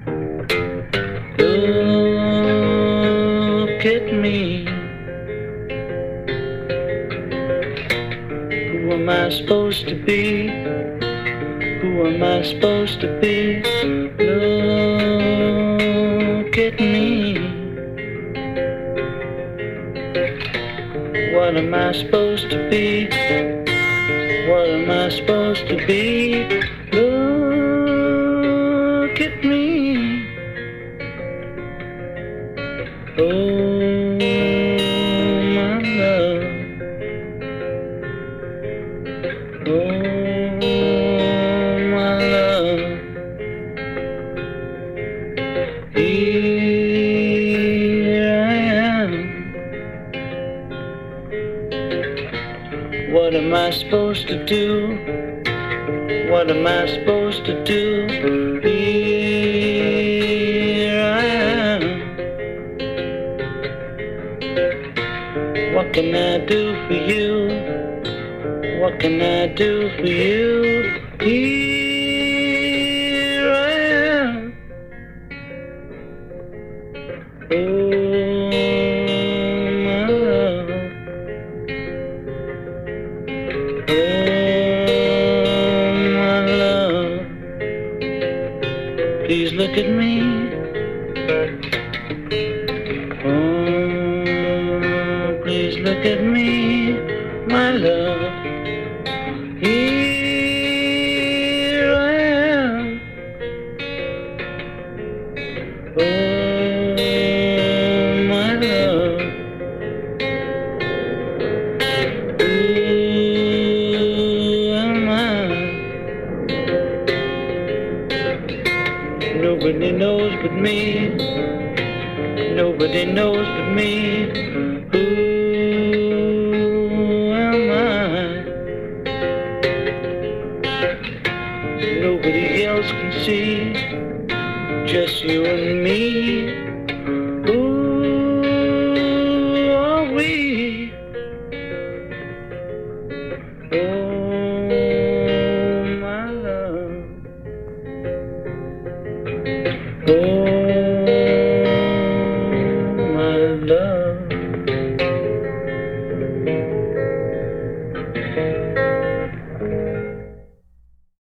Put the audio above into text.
Look at me. Who am I supposed to be? Who am I supposed to be? Look at me. What am I supposed to be? What am I supposed to be? Look at me. Oh, my love. Oh, my love. Here I am. What am I supposed to do? What am I supposed to do? Here I am. What can I do for you? What can I do for you? Here I am. Oh, my love. Oh, my love. Please look at me. Oh, please look at me, my love. Here I am. Oh, my love. Who am I? Nobody knows but me. Nobody knows but me. Who am I? Nobody else can see. Just you and me.